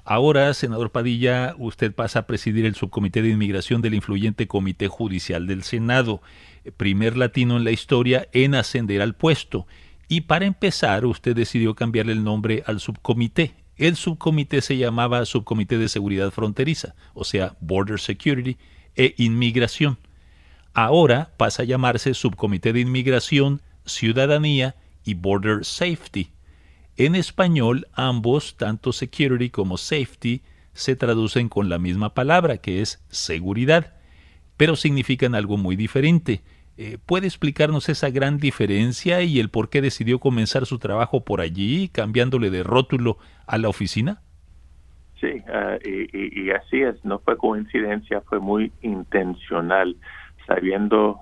Ahora, senador Padilla, usted pasa a presidir el subcomité de inmigración del influyente Comité Judicial del Senado, primer latino en la historia en ascender al puesto. Y para empezar, usted decidió cambiarle el nombre al subcomité. El subcomité se llamaba Subcomité de Seguridad Fronteriza, o sea, Border Security e Inmigración. Ahora pasa a llamarse Subcomité de Inmigración, Ciudadanía y Border Safety. En español, ambos, tanto security como safety, se traducen con la misma palabra, que es seguridad, pero significan algo muy diferente. ¿Puede explicarnos esa gran diferencia y el por qué decidió comenzar su trabajo por allí, cambiándole de rótulo a la oficina? Sí, y así es, no fue coincidencia, fue muy intencional, sabiendo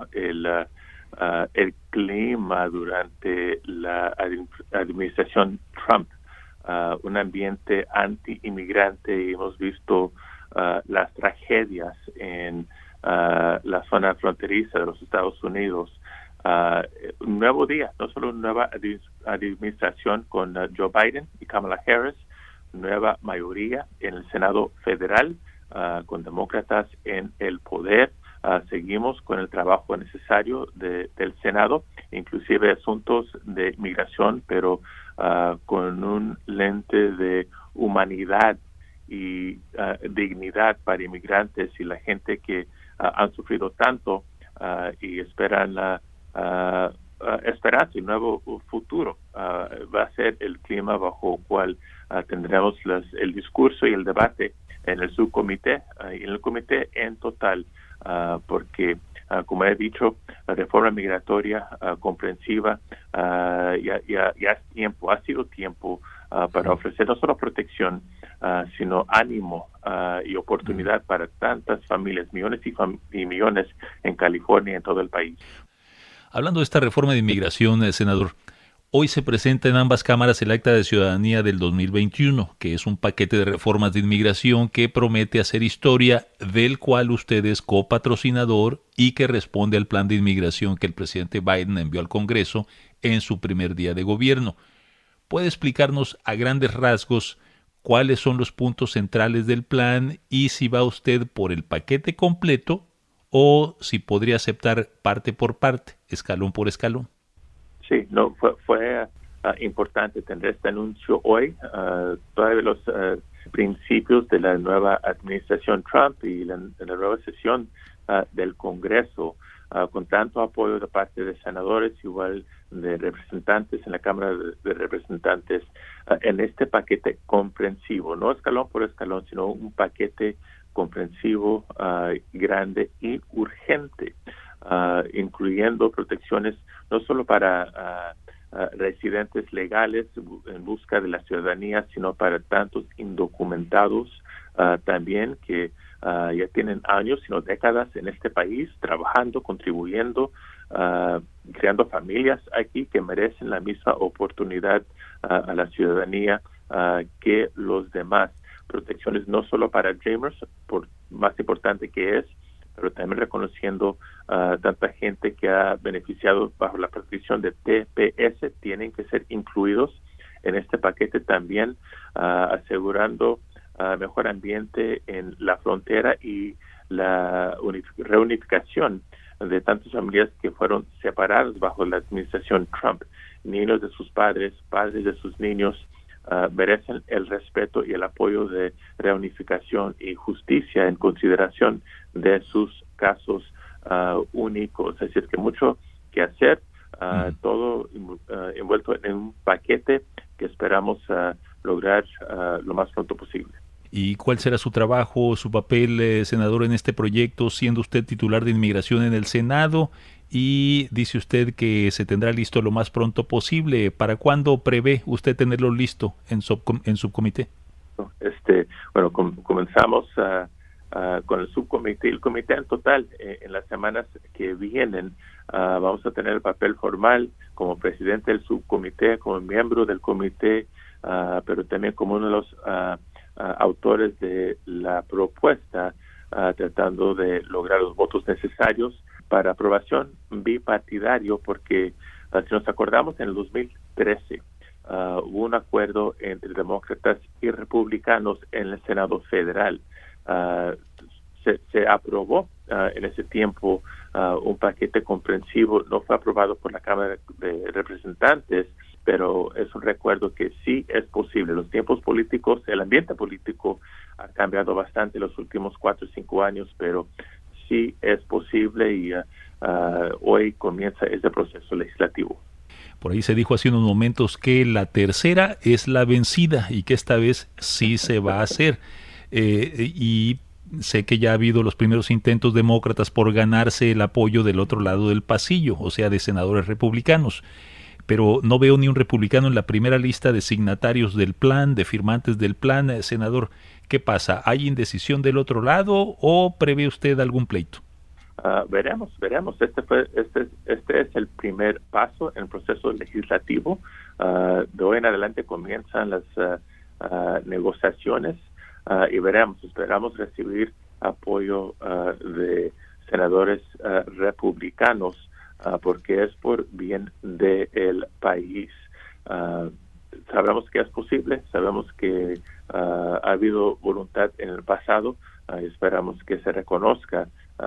el clima durante la administración Trump, un ambiente anti-inmigrante, y hemos visto las tragedias en la zona fronteriza de los Estados Unidos. Un nuevo día, no solo una nueva administración con Joe Biden y Kamala Harris, nueva mayoría en el Senado federal, con demócratas en el poder. Seguimos con el trabajo necesario del Senado, inclusive asuntos de migración, pero con un lente de humanidad y dignidad para inmigrantes y la gente que han sufrido tanto y esperan la esperanza y un nuevo futuro. Va a ser el clima bajo el cual tendremos el discurso y el debate en el subcomité y en el comité en total, porque, como he dicho, la reforma migratoria comprensiva ya es tiempo, ha sido tiempo para ofrecer no solo protección, sino ánimo y oportunidad para tantas familias, millones y millones en California y en todo el país. Hablando de esta reforma de inmigración, senador, hoy se presenta en ambas cámaras el Acta de Ciudadanía del 2021, que es un paquete de reformas de inmigración que promete hacer historia, del cual usted es copatrocinador y que responde al plan de inmigración que el presidente Biden envió al Congreso en su primer día de gobierno. ¿Puede explicarnos a grandes rasgos cuáles son los puntos centrales del plan y si va usted por el paquete completo o si podría aceptar parte por parte, escalón por escalón? Sí, no, fue importante tener este anuncio hoy. Todavía los principios de la nueva administración Trump y la nueva sesión del Congreso, con tanto apoyo de parte de senadores, igual de representantes en la Cámara de Representantes, en este paquete comprensivo, no escalón por escalón, sino un paquete comprensivo, grande y urgente, incluyendo protecciones no solo para residentes legales en busca de la ciudadanía, sino para tantos indocumentados también que ya tienen años, sino décadas en este país, trabajando, contribuyendo, creando familias aquí que merecen la misma oportunidad a la ciudadanía que los demás. Protecciones no solo para Dreamers, por más importante que es, pero también reconociendo tanta gente que ha beneficiado bajo la protección de TPS, tienen que ser incluidos en este paquete también, asegurando mejor ambiente en la frontera y la reunificación de tantas familias que fueron separadas bajo la administración Trump. Niños de sus padres, padres de sus niños, merecen el respeto y el apoyo de reunificación y justicia en consideración de sus casos únicos. Es decir, que mucho que hacer, todo envuelto en un paquete que esperamos lograr lo más pronto posible. ¿Y cuál será su trabajo, su papel, senador, en este proyecto, siendo usted titular de inmigración en el Senado? Y dice usted que se tendrá listo lo más pronto posible. ¿Para cuándo prevé usted tenerlo listo en subcomité? Bueno, comenzamos con el subcomité y el comité en total. En las semanas que vienen vamos a tener el papel formal como presidente del subcomité, como miembro del comité, pero también como uno de los autores de la propuesta, tratando de lograr los votos necesarios para aprobación bipartidario, porque si nos acordamos, en el 2013 hubo un acuerdo entre demócratas y republicanos en el Senado federal. Se aprobó en ese tiempo un paquete comprensivo. No fue aprobado por la Cámara de Representantes, pero es un recuerdo que sí es posible. Los tiempos políticos, el ambiente político ha cambiado bastante en los últimos 4 o 5 años, pero sí es posible y hoy comienza ese proceso legislativo. Por ahí se dijo hace unos momentos que la tercera es la vencida y que esta vez sí se va a hacer. Y sé que ya ha habido los primeros intentos demócratas por ganarse el apoyo del otro lado del pasillo, o sea, de senadores republicanos. Pero no veo ni un republicano en la primera lista de signatarios del plan, de firmantes del plan. Senador, ¿qué pasa? ¿Hay indecisión del otro lado o prevé usted algún pleito? Veremos. Este es el primer paso en el proceso legislativo. De hoy en adelante comienzan las negociaciones y esperamos recibir apoyo de senadores republicanos porque es por bien del país. Sabemos que es posible, sabemos que ha habido voluntad en el pasado y esperamos que se reconozca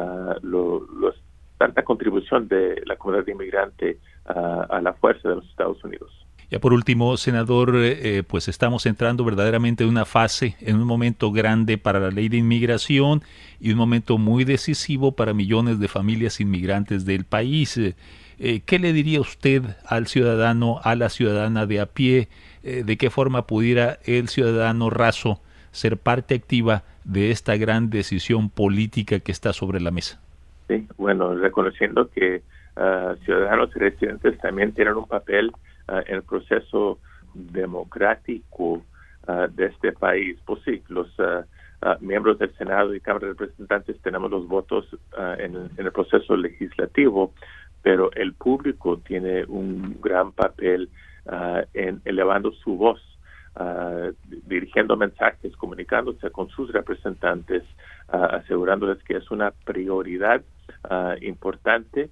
tanta contribución de la comunidad inmigrante a la fuerza de los Estados Unidos. Ya por último, senador, pues estamos entrando verdaderamente en una fase, en un momento grande para la ley de inmigración y un momento muy decisivo para millones de familias inmigrantes del país. ¿Qué le diría usted al ciudadano, a la ciudadana de a pie? ¿De qué forma pudiera el ciudadano raso ser parte activa de esta gran decisión política que está sobre la mesa? Sí, bueno, reconociendo que ciudadanos y residentes también tienen un papel en el proceso democrático de este país. Pues sí, los miembros del Senado y Cámara de Representantes tenemos los votos en el proceso legislativo, pero el público tiene un gran papel en elevando su voz, dirigiendo mensajes, comunicándose con sus representantes, asegurándoles que es una prioridad importante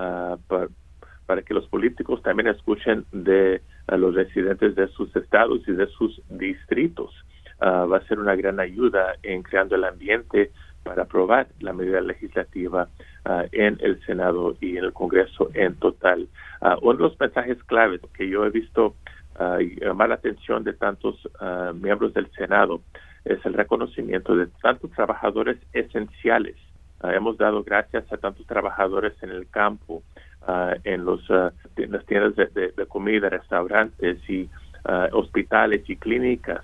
para que los políticos también escuchen de los residentes de sus estados y de sus distritos. Va a ser una gran ayuda en creando el ambiente para aprobar la medida legislativa en el Senado y en el Congreso en total. Uno de los mensajes claves que yo he visto llamar la atención de tantos miembros del Senado es el reconocimiento de tantos trabajadores esenciales. Hemos dado gracias a tantos trabajadores en el campo, en las tiendas de comida, restaurantes y hospitales y clínicas,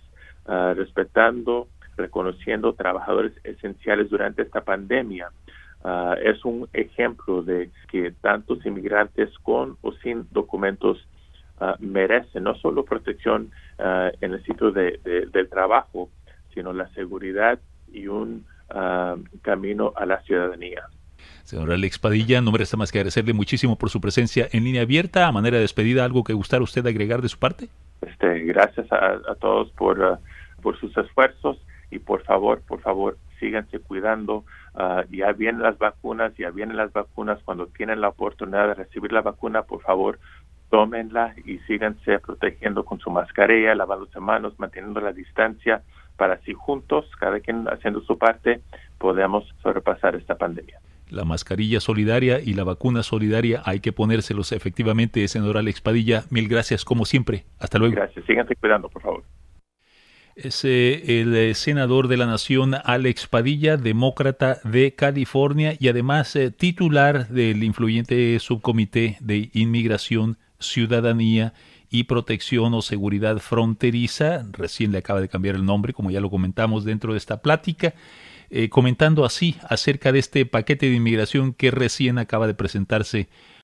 reconociendo trabajadores esenciales durante esta pandemia. Es un ejemplo de que tantos inmigrantes con o sin documentos merecen no solo protección en el sitio del trabajo, sino la seguridad y un camino a la ciudadanía. Señor Alex Padilla, no me resta más que agradecerle muchísimo por su presencia en Línea Abierta. A manera de despedida, ¿algo que gustara usted agregar de su parte? Gracias a todos por sus esfuerzos y por favor, síganse cuidando. Ya vienen las vacunas. Cuando tienen la oportunidad de recibir la vacuna, por favor, tómenla y síganse protegiendo con su mascarilla, lavándose manos, manteniendo la distancia, para así juntos, cada quien haciendo su parte, podamos sobrepasar esta pandemia. La mascarilla solidaria y la vacuna solidaria hay que ponérselos efectivamente, senador Alex Padilla. Mil gracias como siempre. Hasta luego. Gracias. Síganse cuidando, por favor. Es el senador de la Nación, Alex Padilla, demócrata de California y además titular del influyente subcomité de Inmigración, Ciudadanía y Protección o Seguridad Fronteriza. Recién le acaba de cambiar el nombre, como ya lo comentamos dentro de esta plática, comentando así acerca de este paquete de inmigración que recién acaba de presentarse